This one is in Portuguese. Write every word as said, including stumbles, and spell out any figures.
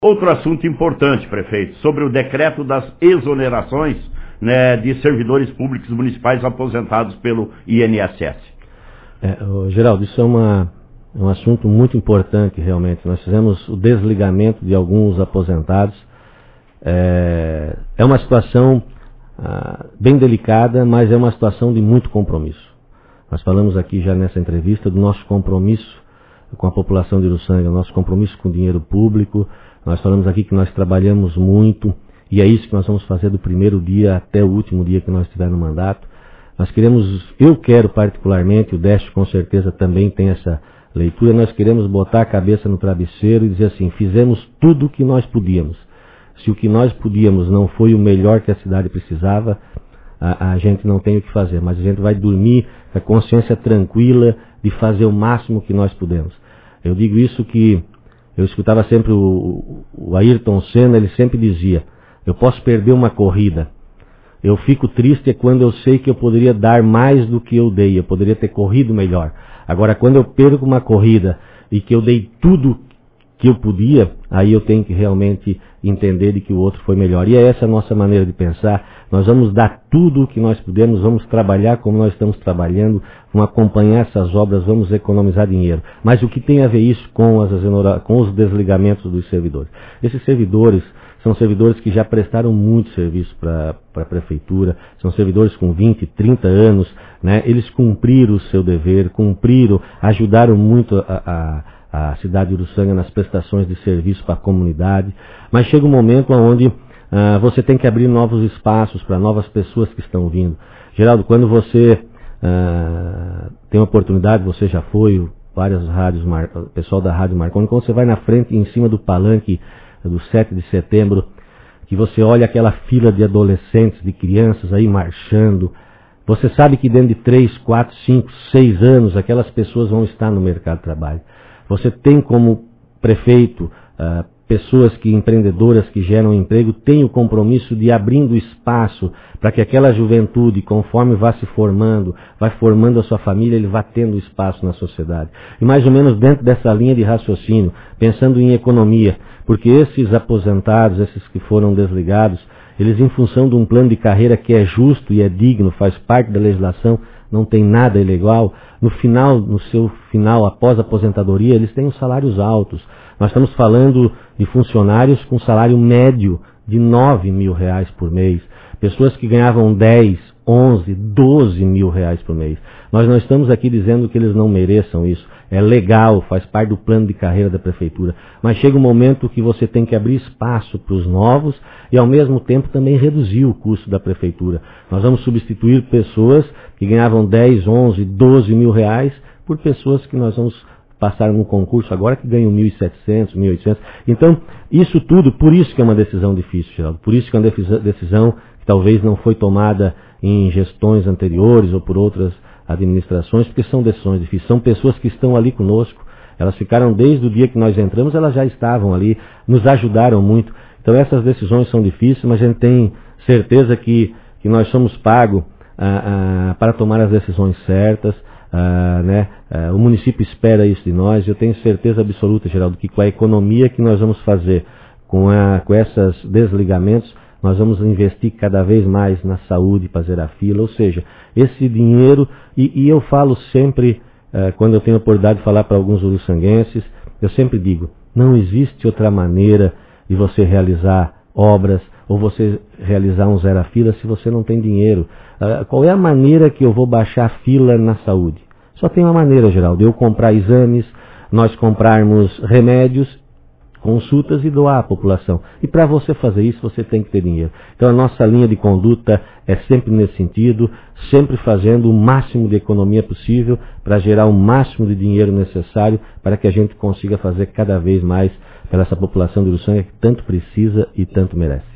Outro assunto importante, prefeito, sobre o decreto das exonerações, né, de servidores públicos municipais aposentados pelo I N S S. É, Geraldo, isso é uma, um assunto muito importante realmente. Nós fizemos o desligamento de alguns aposentados. É, é uma situação ah, bem delicada, mas é uma situação de muito compromisso. Nós falamos aqui já nessa entrevista do nosso compromisso com a população de Uruçanga, nosso compromisso com o dinheiro público. Nós falamos aqui que nós trabalhamos muito e é isso que nós vamos fazer do primeiro dia até o último dia que nós estivermos no mandato. Nós queremos, eu quero particularmente, o Décio com certeza também tem essa leitura, nós queremos botar a cabeça no travesseiro e dizer assim, fizemos tudo o que nós podíamos. Se o que nós podíamos não foi o melhor que a cidade precisava, a, a gente não tem o que fazer, mas a gente vai dormir com a consciência tranquila de fazer o máximo que nós pudemos. Eu digo isso que eu escutava sempre o, o Ayrton Senna, ele sempre dizia, eu posso perder uma corrida, eu fico triste quando eu sei que eu poderia dar mais do que eu dei, eu poderia ter corrido melhor. Agora, quando eu perco uma corrida e que eu dei tudo que eu podia, aí eu tenho que realmente entender de que o outro foi melhor. E é essa a nossa maneira de pensar. Nós vamos dar tudo o que nós pudermos, vamos trabalhar como nós estamos trabalhando, vamos acompanhar essas obras, vamos economizar dinheiro. Mas o que tem a ver isso com, as, com os desligamentos dos servidores? Esses servidores são servidores que já prestaram muito serviço para a prefeitura, são servidores com vinte, trinta anos, né? Eles cumpriram o seu dever, cumpriram, ajudaram muito a, a, a cidade de Uruçanga nas prestações de serviço para a comunidade, mas chega um momento onde ah, você tem que abrir novos espaços para novas pessoas que estão vindo. Geraldo, quando você ah, tem uma oportunidade, você já foi, várias rádios, o pessoal da Rádio Marconi, quando você vai na frente, em cima do palanque do sete de setembro, que você olha aquela fila de adolescentes, de crianças aí marchando, você sabe que dentro de três, quatro, cinco, seis anos, aquelas pessoas vão estar no mercado de trabalho. Você tem como prefeito, uh, pessoas que, empreendedoras que geram emprego, tem o compromisso de abrindo espaço para que aquela juventude, conforme vá se formando, vai formando a sua família, ele vá tendo espaço na sociedade. E mais ou menos dentro dessa linha de raciocínio, pensando em economia, porque esses aposentados, esses que foram desligados, eles em função de um plano de carreira que é justo e é digno, faz parte da legislação, não tem nada ilegal, no final, no seu final, após a aposentadoria, eles têm os salários altos. Nós estamos falando de funcionários com salário médio de nove mil reais por mês, pessoas que ganhavam dez, onze, doze mil reais por mês. Nós não estamos aqui dizendo que eles não mereçam isso. É legal, faz parte do plano de carreira da prefeitura. Mas chega um momento que você tem que abrir espaço para os novos e ao mesmo tempo também reduzir o custo da prefeitura. Nós vamos substituir pessoas que ganhavam dez, onze, doze mil reais por pessoas que nós vamos passar num concurso agora que ganham mil e setecentos, mil e oitocentos. Então, isso tudo, por isso que é uma decisão difícil, Geraldo. Por isso que é uma decisão que talvez não foi tomada em gestões anteriores ou por outras administrações, porque são decisões difíceis. São pessoas que estão ali conosco. Elas ficaram desde o dia que nós entramos, elas já estavam ali, nos ajudaram muito. Então essas decisões são difíceis, mas a gente tem certeza que, que nós somos pagos ah, ah, para tomar as decisões certas. Ah, né? ah, o município espera isso de nós. Eu tenho certeza absoluta, Geraldo, que com a economia que nós vamos fazer, com, a, com esses desligamentos, nós vamos investir cada vez mais na saúde para zerar a fila, ou seja, esse dinheiro, e, e eu falo sempre, uh, quando eu tenho a oportunidade de falar para alguns uruçanguenses, eu sempre digo, não existe outra maneira de você realizar obras, ou você realizar um zero a fila se você não tem dinheiro. Uh, qual é a maneira que eu vou baixar a fila na saúde? Só tem uma maneira, Geraldo, eu comprar exames, nós comprarmos remédios, consultas e doar à população. E para você fazer isso, você tem que ter dinheiro. Então a nossa linha de conduta é sempre nesse sentido, sempre fazendo o máximo de economia possível para gerar o máximo de dinheiro necessário para que a gente consiga fazer cada vez mais para essa população de Uruçanga que tanto precisa e tanto merece.